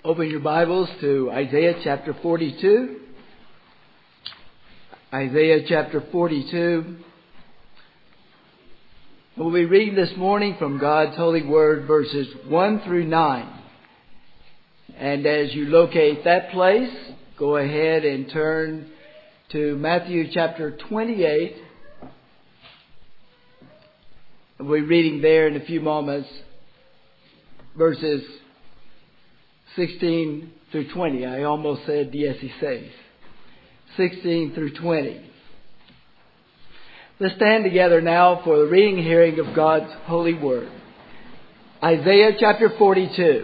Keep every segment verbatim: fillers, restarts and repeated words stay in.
Open your Bibles to Isaiah chapter forty-two. Isaiah chapter forty-two. We'll be reading this morning from God's holy word, verses one through nine. And as you locate that place, go ahead and turn to Matthew chapter twenty-eight. We'll be reading there in a few moments, verses sixteen through twenty. I almost said dieciséis. sixteen through twenty. Let's stand together now for the reading and hearing of God's holy word. Isaiah chapter forty-two.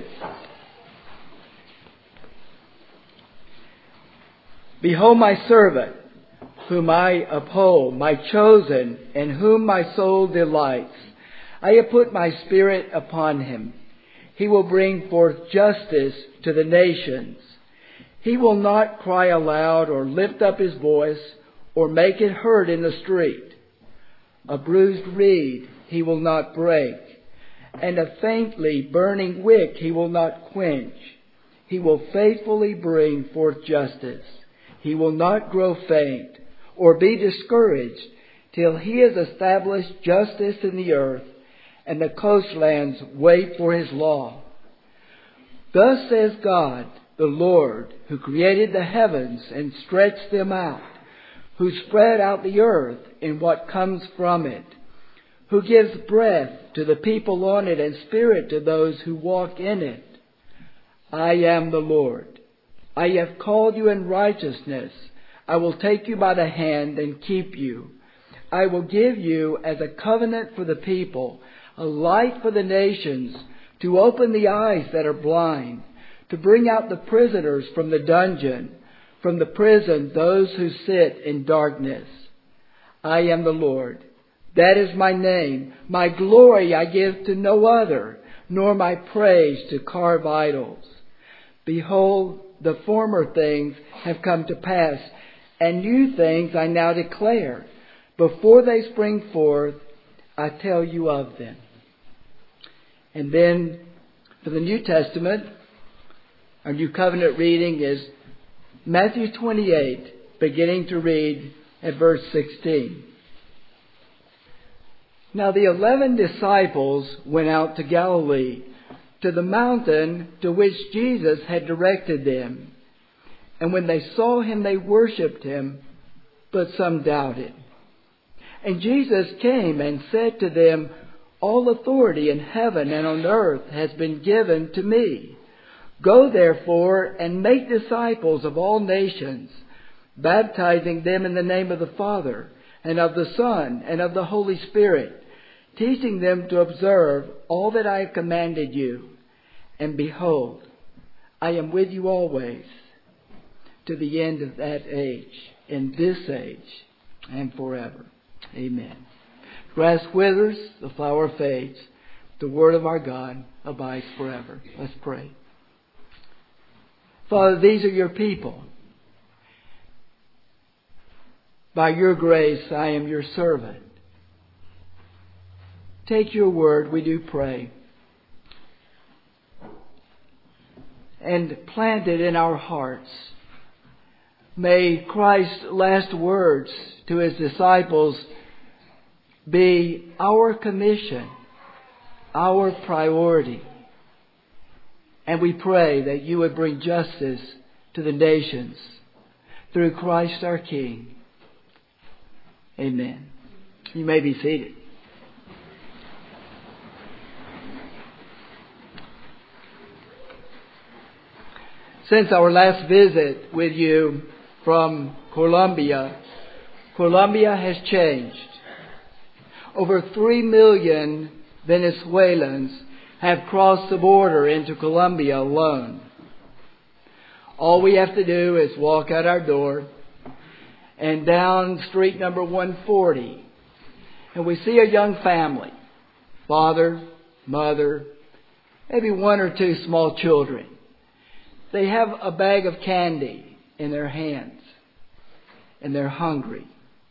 Behold my servant, whom I uphold, my chosen, in whom my soul delights. I have put my spirit upon him. He will bring forth justice to the nations. He will not cry aloud or lift up his voice or make it heard in the street. A bruised reed he will not break, and a faintly burning wick he will not quench. He will faithfully bring forth justice. He will not grow faint or be discouraged till he has established justice in the earth, and the coastlands wait for his law. Thus says God, the Lord, who created the heavens and stretched them out, who spread out the earth and what comes from it, who gives breath to the people on it and spirit to those who walk in it. I am the Lord. I have called you in righteousness. I will take you by the hand and keep you. I will give you as a covenant for the people, a light for the nations, to open the eyes that are blind, to bring out the prisoners from the dungeon, from the prison those who sit in darkness. I am the Lord. That is my name. My glory I give to no other, nor my praise to carve idols. Behold, the former things have come to pass, and new things I now declare. Before they spring forth, I tell you of them. And then for the New Testament, our New Covenant reading is Matthew twenty-eight, beginning to read at verse sixteen. Now the eleven disciples went out to Galilee, to the mountain to which Jesus had directed them. And when they saw him, they worshipped him, but some doubted. And Jesus came and said to them, all authority in heaven and on earth has been given to me. Go therefore and make disciples of all nations, baptizing them in the name of the Father and of the Son and of the Holy Spirit, teaching them to observe all that I have commanded you. And behold, I am with you always to the end of that age, in this age and forever. Amen. Grass withers, the flower fades. The word of our God abides forever. Let's pray. Father, these are your people. By your grace, I am your servant. Take your word, we do pray, and plant it in our hearts. May Christ's last words to his disciples be our commission, our priority. And we pray that you would bring justice to the nations through Christ our King. Amen. You may be seated. Since our last visit with you from Colombia, Colombia has changed. Over three million Venezuelans have crossed the border into Colombia alone. All we have to do is walk out our door and down street number one forty, and we see a young family, father, mother, maybe one or two small children. They have a bag of candy in their hands, and they're hungry.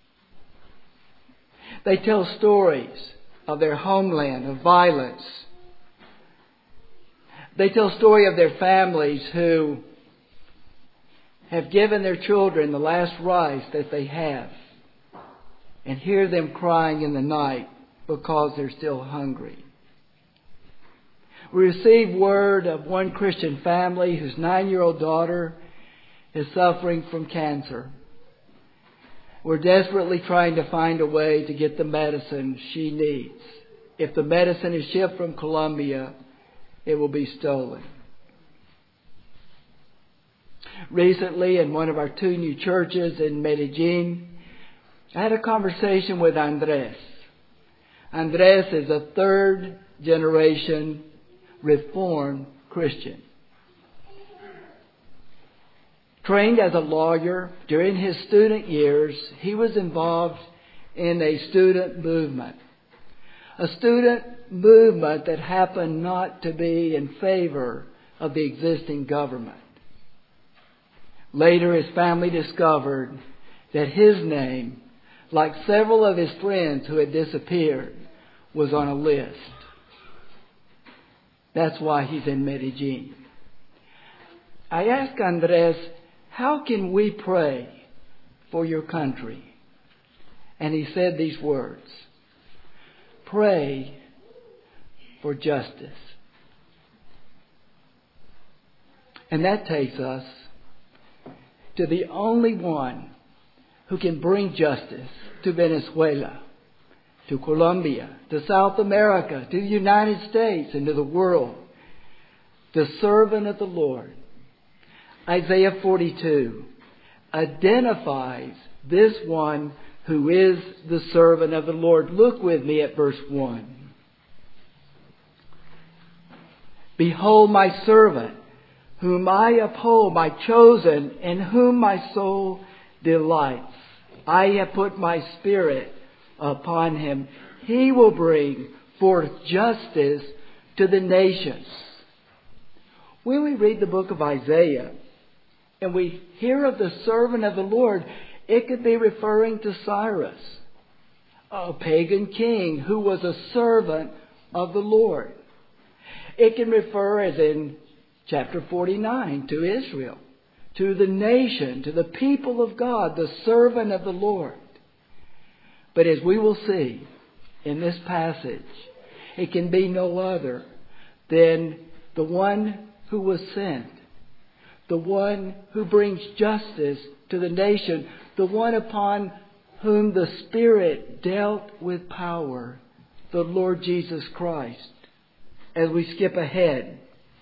They tell stories of their homeland, of violence. They tell a story of their families who have given their children the last rice that they have and hear them crying in the night because they're still hungry. We received word of one Christian family whose nine-year-old daughter is suffering from cancer. We're desperately trying to find a way to get the medicine she needs. If the medicine is shipped from Colombia, it will be stolen. Recently, in one of our two new churches in Medellin, I had a conversation with Andres. Andres is a third generation Reformed Christian. Trained as a lawyer, during his student years, he was involved in a student movement. A student movement that happened not to be in favor of the existing government. Later, his family discovered that his name, like several of his friends who had disappeared, was on a list. That's why he's in Medellin. I asked Andres, how can we pray for your country? And he said these words, pray for justice. And that takes us to the only one who can bring justice to Venezuela, to Colombia, to South America, to the United States, and to the world. The servant of the Lord. Isaiah forty-two identifies this one who is the servant of the Lord. Look with me at verse one. Behold my servant, whom I uphold, my chosen, in whom my soul delights. I have put my spirit upon him. He will bring forth justice to the nations. When we read the book of Isaiah and we hear of the servant of the Lord, it could be referring to Cyrus, a pagan king who was a servant of the Lord. It can refer, as in chapter forty-nine, to Israel, to the nation, to the people of God, the servant of the Lord. But as we will see in this passage, it can be no other than the one who was sent, the one who brings justice to the nation, the one upon whom the Spirit dealt with power, the Lord Jesus Christ. As we skip ahead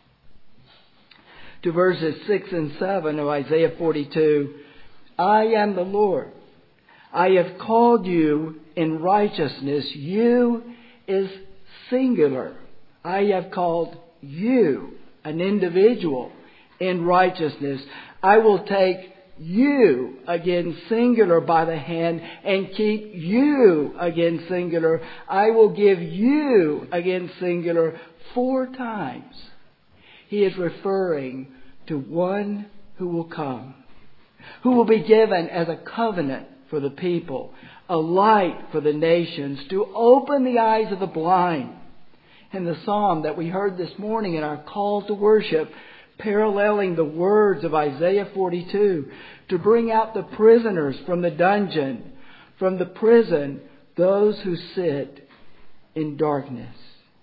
to verses six and seven of Isaiah forty-two, I am the Lord. I have called you in righteousness. You is singular. I have called you, an individual, in righteousness. I will take you, again singular, by the hand and keep you, again singular. I will give you, again singular, four times. He is referring to one who will come, who will be given as a covenant for the people, a light for the nations, to open the eyes of the blind. In the psalm that we heard this morning in our call to worship, paralleling the words of Isaiah forty-two, to bring out the prisoners from the dungeon, from the prison, those who sit in darkness.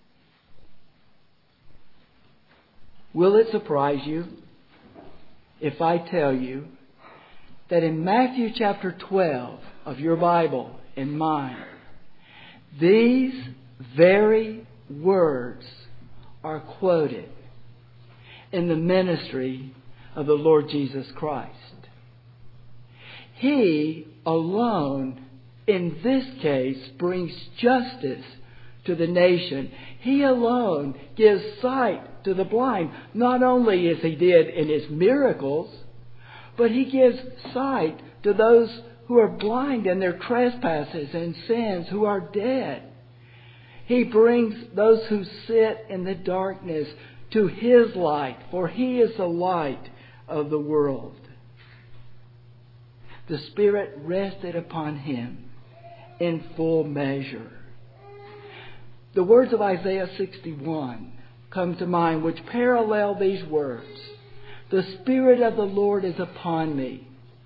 Will it surprise you if I tell you that in Matthew chapter twelve of your Bible and mine, these very words are quoted in the ministry of the Lord Jesus Christ? He alone, in this case, brings justice to the nation. He alone gives sight to the blind, not only as He did in His miracles, but He gives sight to those who are blind in their trespasses and sins, who are dead. He brings those who sit in the darkness to His light, for He is the light of the world. The Spirit rested upon Him in full measure. The words of Isaiah sixty-one come to mind which parallel these words. The Spirit of the Lord is upon me.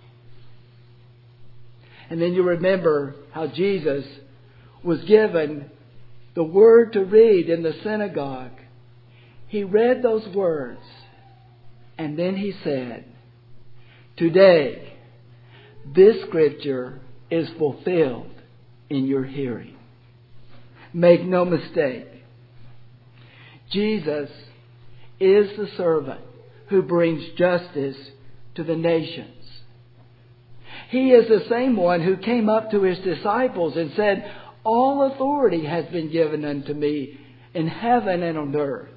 And then you remember how Jesus was given the word to read in the synagogue. He read those words, and then he said, "Today, this scripture is fulfilled in your hearing." Make no mistake, Jesus is the servant who brings justice to the nations. He is the same one who came up to his disciples and said, "All authority has been given unto me in heaven and on earth."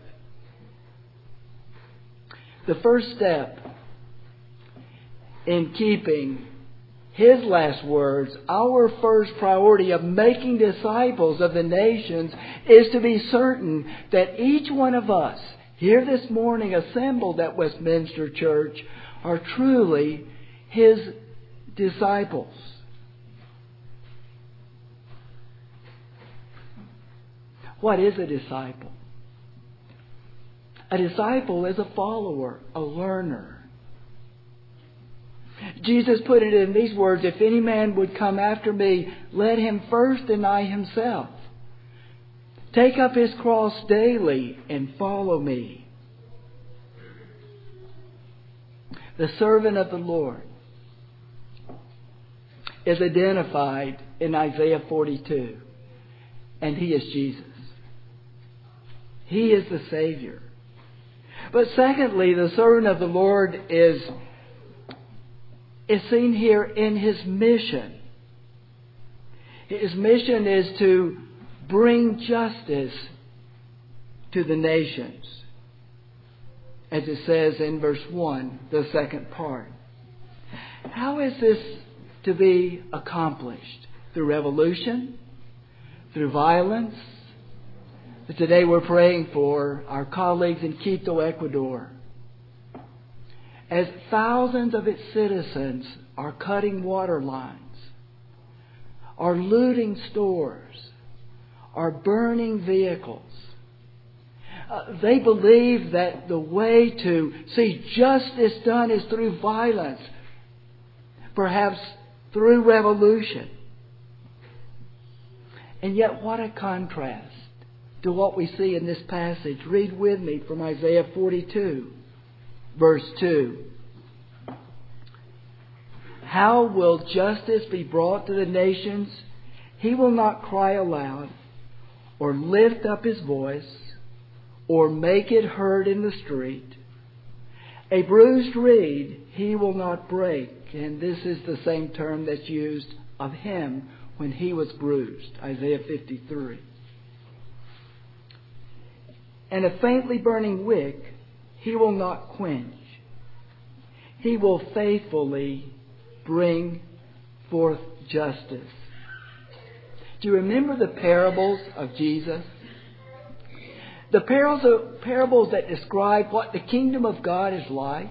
The first step in keeping his last words, our first priority of making disciples of the nations, is to be certain that each one of us here this morning assembled at Westminster Church are truly his disciples. What is a disciple? A disciple is a follower, a learner. Jesus put it in these words, "If any man would come after me, let him first deny himself. Take up his cross daily and follow me." The servant of the Lord is identified in Isaiah forty-two, and he is Jesus. He is the Savior. But secondly, the servant of the Lord is, is seen here in his mission. His mission is to bring justice to the nations. As it says in verse one, the second part. How is this to be accomplished? Through revolution? Through violence? Today we're praying for our colleagues in Quito, Ecuador, as thousands of its citizens are cutting water lines, are looting stores, are burning vehicles. Uh, they believe that the way to see justice done is through violence, perhaps through revolution. And yet what a contrast to what we see in this passage. Read with me from Isaiah forty-two, verse two. "How will justice be brought to the nations? He will not cry aloud, or lift up his voice, or make it heard in the street. A bruised reed he will not break." And this is the same term that's used of him when he was bruised. Isaiah fifty-three. "And a faintly burning wick he will not quench. He will faithfully bring forth justice." Do you remember the parables of Jesus? The parables, parables that describe what the kingdom of God is like.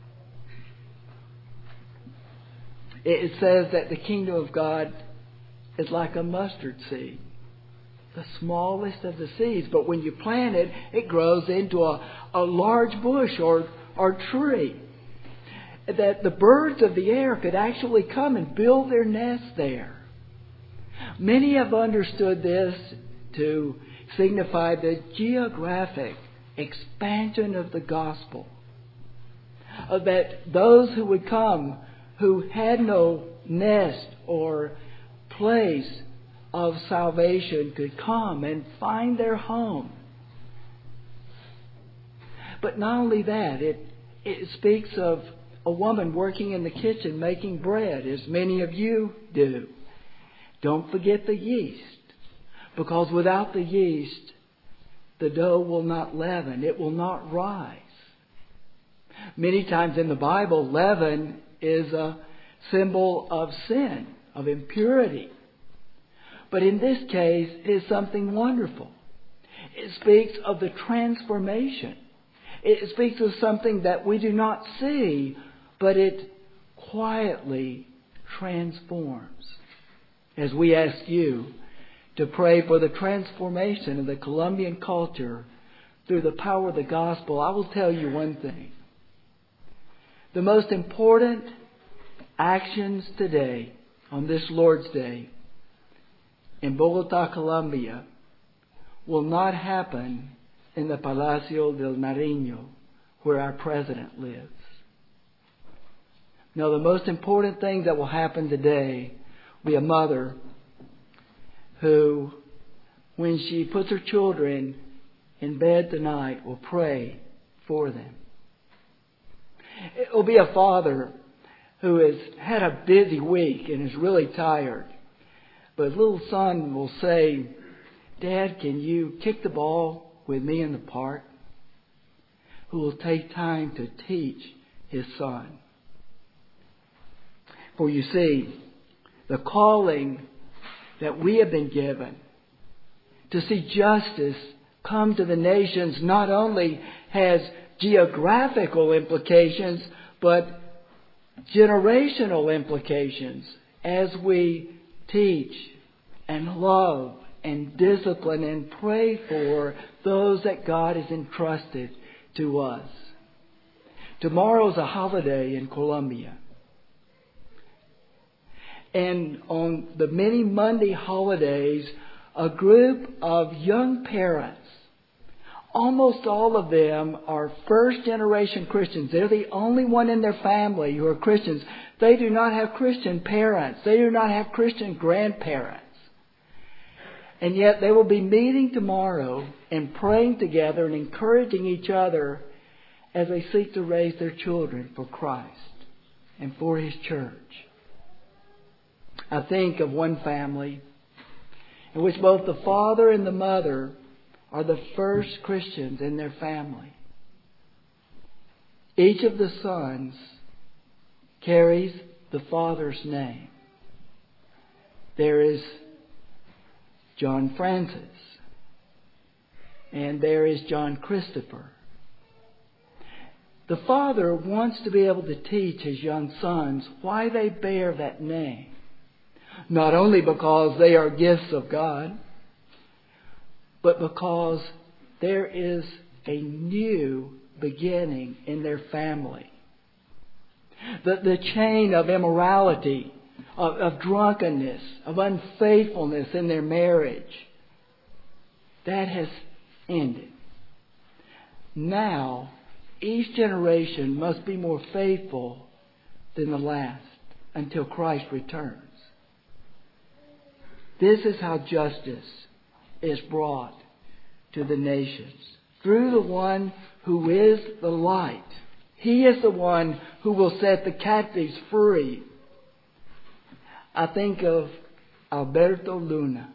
It says that the kingdom of God is like a mustard seed, the smallest of the seeds. But when you plant it, it grows into a, a large bush or, or tree. That the birds of the air could actually come and build their nests there. Many have understood this to signify the geographic expansion of the gospel. Uh, that those who would come who had no nest or place of salvation could come and find their home. But not only that, it, it speaks of a woman working in the kitchen making bread, as many of you do. Don't forget the yeast, because without the yeast, the dough will not leaven. It will not rise. Many times in the Bible, leaven is a symbol of sin, of impurity. But in this case, it is something wonderful. It speaks of the transformation. It speaks of something that we do not see, but it quietly transforms. As we ask you to pray for the transformation of the Colombian culture through the power of the gospel, I will tell you one thing. The most important actions today, on this Lord's Day, in Bogota, Colombia, will not happen in the Palacio del Nariño, where our president lives. No, the most important thing that will happen today will be a mother who, when she puts her children in bed tonight, will pray for them. It will be a father who has had a busy week and is really tired. But his little son will say, "Dad, can you kick the ball with me in the park?" Who will take time to teach his son. For you see, the calling that we have been given to see justice come to the nations not only has geographical implications, but generational implications as we teach and love and discipline and pray for those that God has entrusted to us. Tomorrow's a holiday in Colombia. And on the many Monday holidays, a group of young parents, almost all of them are first generation Christians. They're the only one in their family who are Christians. They do not have Christian parents. They do not have Christian grandparents. And yet they will be meeting tomorrow and praying together and encouraging each other as they seek to raise their children for Christ and for His church. I think of one family in which both the father and the mother are the first Christians in their family. Each of the sons carries the father's name. There is John Francis, and there is John Christopher. The father wants to be able to teach his young sons why they bear that name. Not only because they are gifts of God, but because there is a new beginning in their family. The, the chain of immorality, of, of drunkenness, of unfaithfulness in their marriage, that has ended. Now, each generation must be more faithful than the last until Christ returns. This is how justice is brought to the nations. Through the one who is the light. He is the one who will set the captives free. I think of Alberto Luna.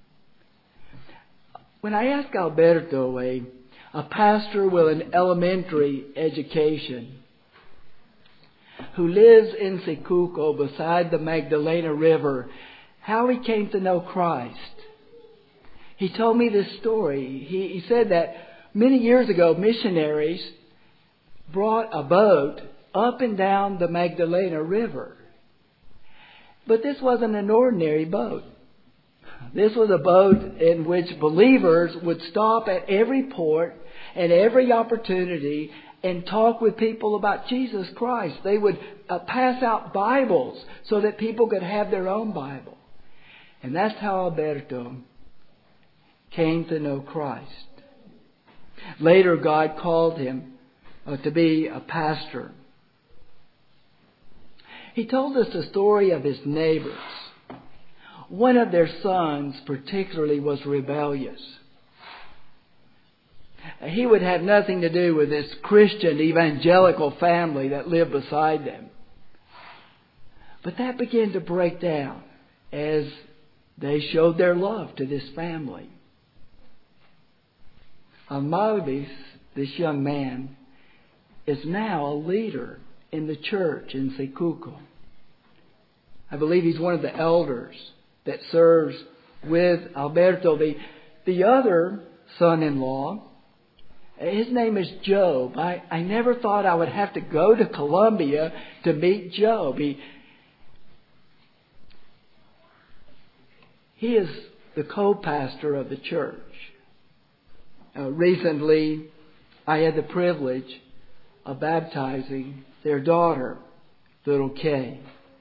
When I ask Alberto, a, a pastor with an elementary education, who lives in Sicuco beside the Magdalena River, how he came to know Christ, he told me this story. He, he said that many years ago, missionaries brought a boat up and down the Magdalena River. But this wasn't an ordinary boat. This was a boat in which believers would stop at every port and every opportunity and talk with people about Jesus Christ. They would uh, pass out Bibles so that people could have their own Bible. And that's how Alberto came to know Christ. Later, God called him uh, to be a pastor. He told us the story of his neighbors. One of their sons particularly was rebellious. He would have nothing to do with this Christian evangelical family that lived beside them. But that began to break down as they showed their love to this family. Amalvis, this young man, is now a leader in the church in Sicuco. I believe he's one of the elders that serves with Alberto. The, the other son-in-law, his name is Job. I, I never thought I would have to go to Colombia to meet Job. He, he is the co-pastor of the church. Uh, recently, I had the privilege of baptizing their daughter, little Kay.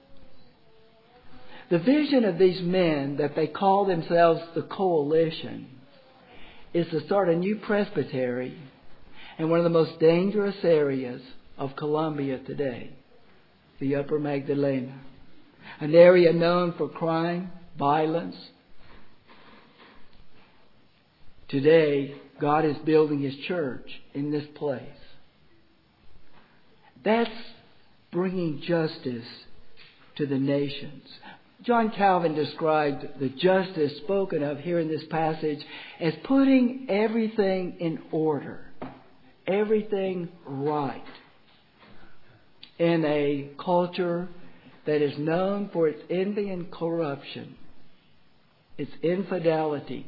The vision of these men that they call themselves the Coalition is to start a new presbytery in one of the most dangerous areas of Colombia today, the Upper Magdalena, an area known for crime, violence. Today, God is building His church in this place. That's bringing justice to the nations. John Calvin described the justice spoken of here in this passage as putting everything in order, everything right, in a culture that is known for its envy and corruption, its infidelity.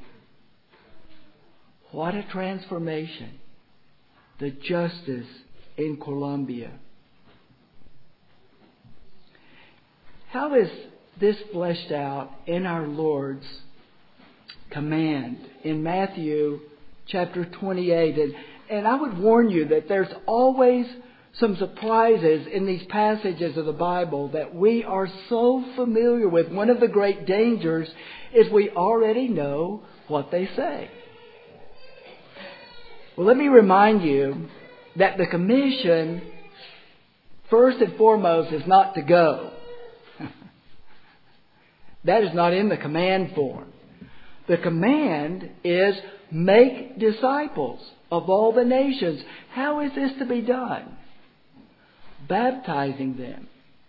What a transformation. The justice in Colombia. How is this fleshed out in our Lord's command in Matthew chapter twenty-eight? And, and I would warn you that there's always some surprises in these passages of the Bible that we are so familiar with. One of the great dangers is we already know what they say. Well, let me remind you that the commission, first and foremost, is not to go. That is not in the command form. The command is make disciples of all the nations. How is this to be done? Baptizing them.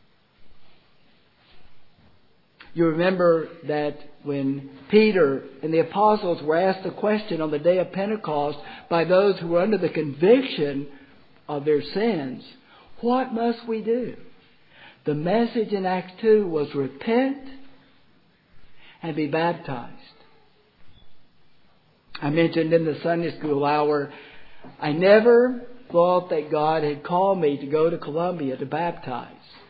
You remember that when Peter and the apostles were asked a question on the day of Pentecost by those who were under the conviction of their sins, what must we do? The message in Acts two was repent and be baptized. I mentioned in the Sunday school hour, I never thought that God had called me to go to Colombia to baptize.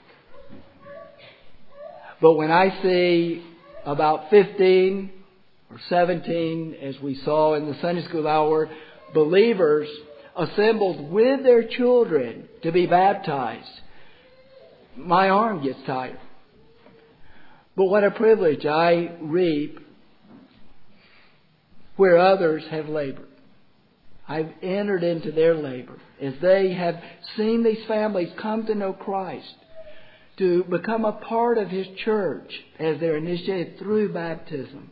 But when I see about fifteen or seventeen, as we saw in the Sunday school hour, believers assembled with their children to be baptized, my arm gets tired. But what a privilege I reap where others have labored. I've entered into their labor as they have seen these families come to know Christ, to become a part of His church as they're initiated through baptism.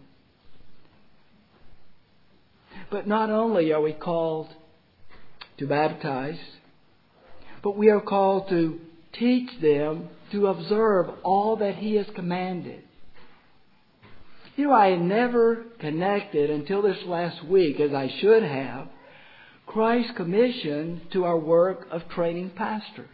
But not only are we called to baptize, but we are called to teach them to observe all that He has commanded. You know, I had never connected until this last week, as I should have, Christ's commission to our work of training pastors.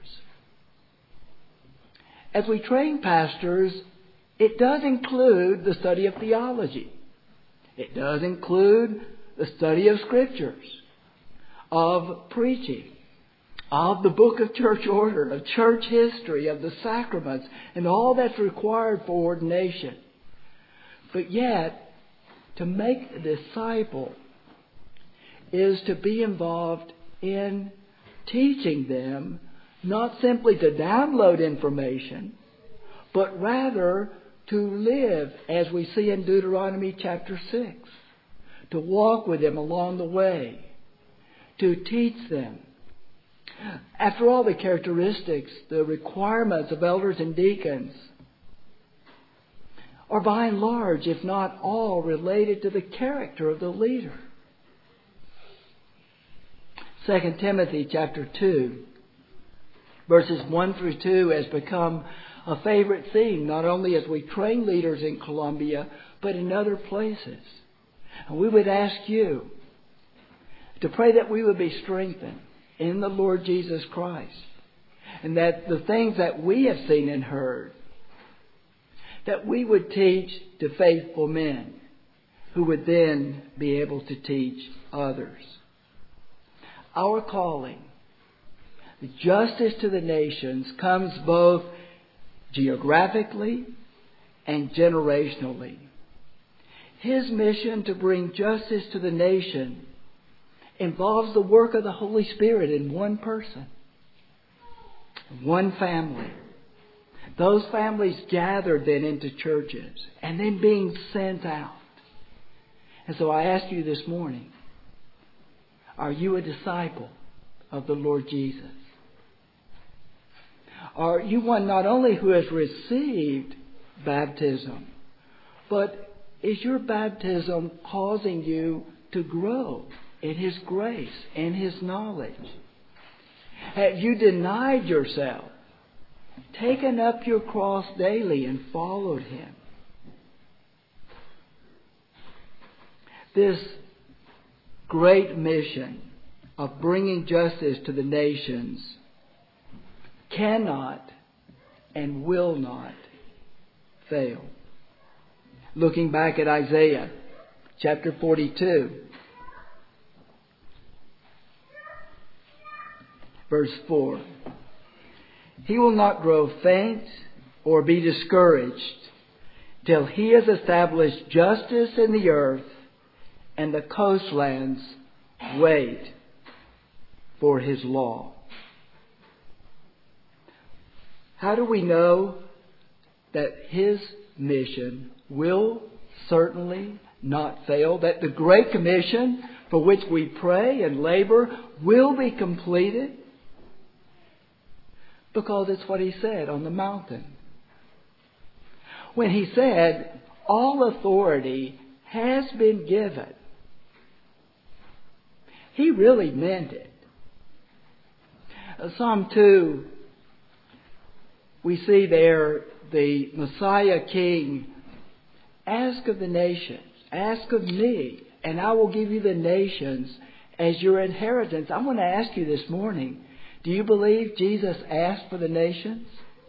As we train pastors, it does include the study of theology. It does include the study of Scriptures, of preaching, of the book of church order, of church history, of the sacraments, and all that's required for ordination. But yet, to make a disciple is to be involved in teaching them not simply to download information, but rather to live as we see in Deuteronomy chapter six. To walk with them along the way. To teach them. After all, the characteristics, the requirements of elders and deacons are by and large, if not all, related to the character of the leader. Second Timothy chapter two, verses one through two has become a favorite theme, not only as we train leaders in Colombia, but in other places. And we would ask you to pray that we would be strengthened in the Lord Jesus Christ, and that the things that we have seen and heard, that we would teach to faithful men who would then be able to teach others. Our calling, the justice to the nations, comes both geographically and generationally. His mission to bring justice to the nation involves the work of the Holy Spirit in one person, one family. Those families gathered then into churches and then being sent out. And so I ask you this morning, are you a disciple of the Lord Jesus? Are you one not only who has received baptism, but is your baptism causing you to grow in His grace and His knowledge? Have you denied yourself, taken up your cross daily and followed Him? This great mission of bringing justice to the nations cannot and will not fail. Looking back at Isaiah chapter forty-two, verse four. He will not grow faint or be discouraged till He has established justice in the earth, and the coastlands wait for His law. How do we know that His mission will certainly not fail? That the Great Commission for which we pray and labor will be completed? Because it's what He said on the mountain. When He said, all authority has been given, He really meant it. Psalm two, we see there the Messiah King, ask of the nations, ask of me, and I will give you the nations as your inheritance. I want to ask you this morning, do you believe Jesus asked for the nations?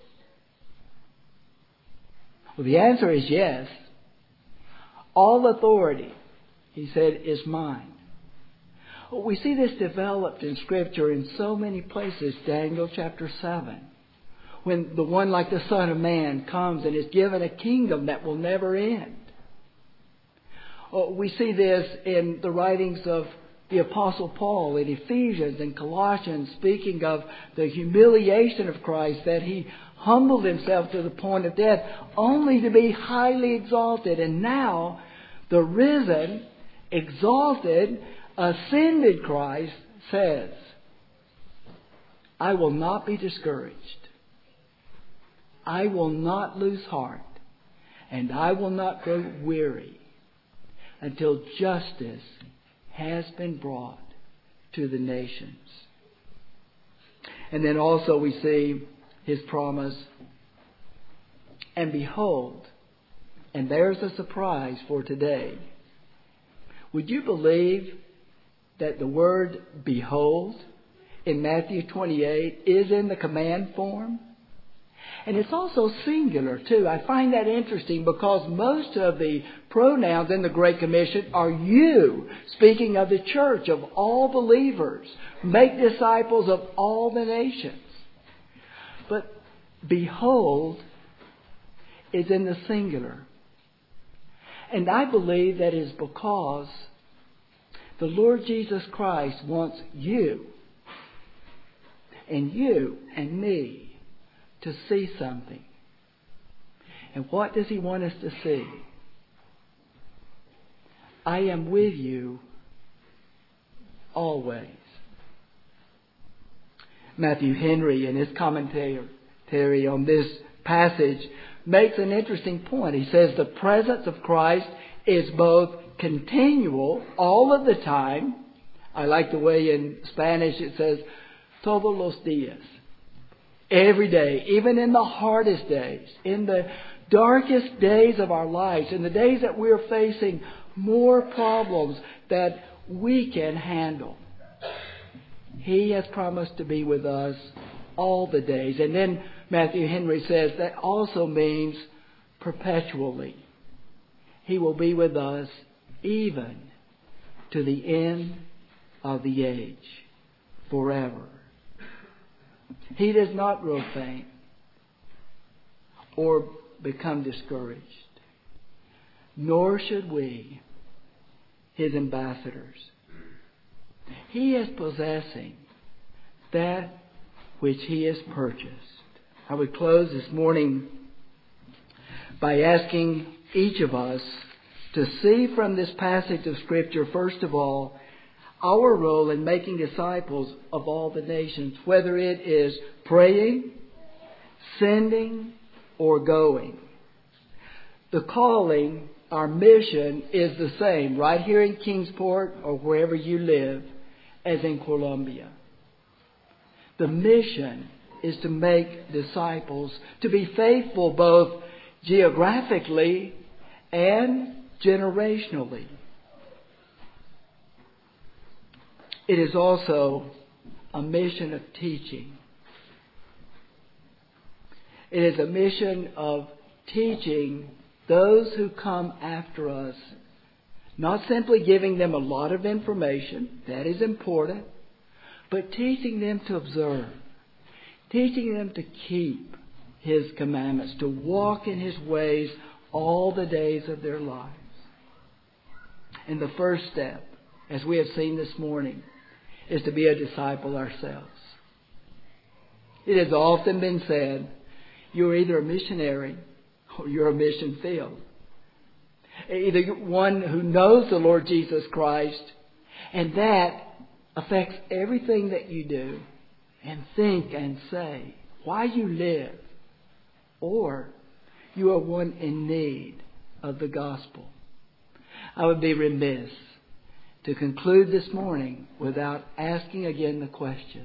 Well, the answer is yes. All authority, He said, is mine. Well, we see this developed in Scripture in so many places. Daniel chapter seven. When the one like the Son of Man comes and is given a kingdom that will never end. We see this in the writings of the Apostle Paul in Ephesians and Colossians, speaking of the humiliation of Christ, that He humbled Himself to the point of death, only to be highly exalted. And now the risen, exalted, ascended Christ says, I will not be discouraged. I will not lose heart, and I will not grow weary until justice has been brought to the nations. And then also we see His promise, and behold, and there's a surprise for today. Would you believe that the word behold in Matthew twenty-eight is in the command form? And it's also singular too. I find that interesting because most of the pronouns in the Great Commission are you, speaking of the church, of all believers. Make disciples of all the nations. But behold is in the singular. And I believe that is because the Lord Jesus Christ wants you and you and me to see something. And what does He want us to see? I am with you always. Matthew Henry, in his commentary on this passage, makes an interesting point. He says the presence of Christ is both continual, all of the time. I like the way in Spanish it says, todos los días. Every day, even in the hardest days, in the darkest days of our lives, in the days that we're facing more problems that we can handle, He has promised to be with us all the days. And then Matthew Henry says that also means perpetually. He will be with us even to the end of the age, forever. He does not grow faint or become discouraged, nor should we, His ambassadors. He is possessing that which He has purchased. I would close this morning by asking each of us to see from this passage of Scripture, first of all, our role in making disciples of all the nations, whether it is praying, sending, or going. The calling, our mission, is the same right here in Kingsport or wherever you live as in Colombia. The mission is to make disciples, to be faithful both geographically and generationally. It is also a mission of teaching. It is a mission of teaching those who come after us, not simply giving them a lot of information, that is important, but teaching them to observe, teaching them to keep His commandments, to walk in His ways all the days of their lives. And the first step, as we have seen this morning, is to be a disciple ourselves. It has often been said, you're either a missionary or you're a mission field. Either one who knows the Lord Jesus Christ, and that affects everything that you do and think and say, why you live, or you are one in need of the gospel. I would be remiss to conclude this morning without asking again the question.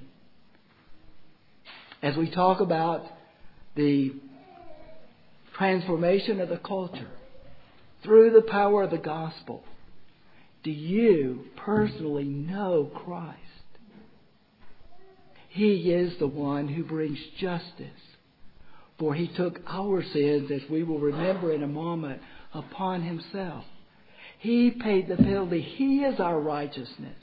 As we talk about the transformation of the culture through the power of the gospel, do you personally know Christ? He is the one who brings justice, for He took our sins, as we will remember in a moment, upon Himself. He paid the penalty. He is our righteousness.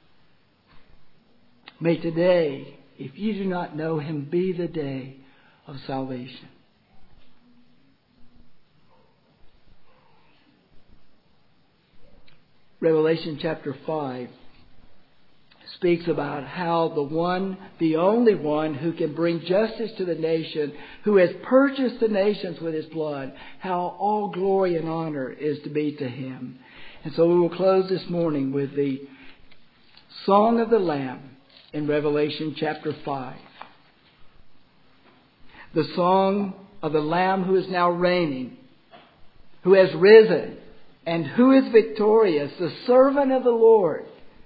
May today, if you do not know Him, be the day of salvation. Revelation chapter five speaks about how the one, the only one who can bring justice to the nation, who has purchased the nations with His blood, how all glory and honor is to be to Him. And so we will close this morning with the Song of the Lamb in Revelation chapter five. The song of the Lamb who is now reigning, who has risen, and who is victorious, the servant of the Lord.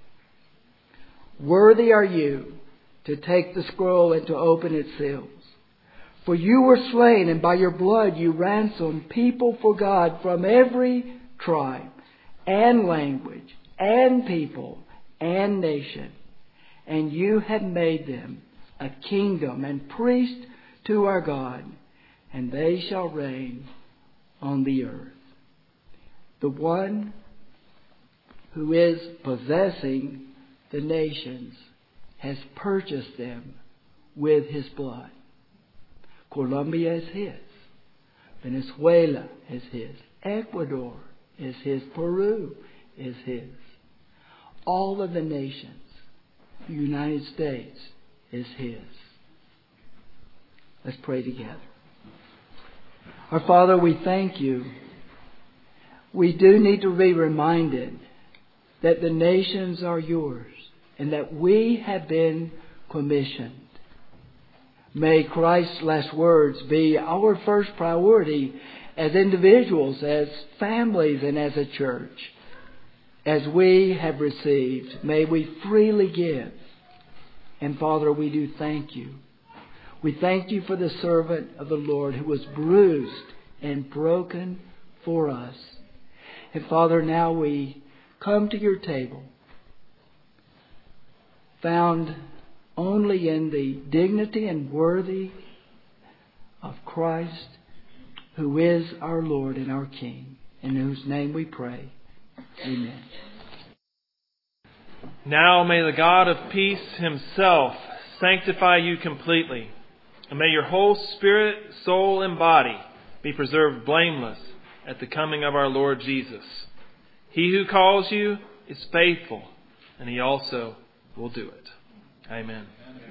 Worthy are you to take the scroll and to open its seals. For you were slain, and by your blood you ransomed people for God from every tribe and language and people and nation. And you have made them a kingdom and priests to our God, and they shall reign on the earth. The one who is possessing the nations has purchased them with His blood. Colombia is His. Venezuela is His. Ecuador is His. Peru is His. All of the nations, the United States is His. Let's pray together. Our Father, we thank You. We do need to be reminded that the nations are Yours and that we have been commissioned. May Christ's last words be our first priority as individuals, as families, and as a church. As we have received, may we freely give. And Father, we do thank You. We thank You for the servant of the Lord who was bruised and broken for us. And Father, now we come to Your table, found only in the dignity and worthy of Christ, who is our Lord and our King, in whose name we pray. Amen. Now may the God of peace Himself sanctify you completely, and may your whole spirit, soul, and body be preserved blameless at the coming of our Lord Jesus. He who calls you is faithful, and He also will do it. Amen.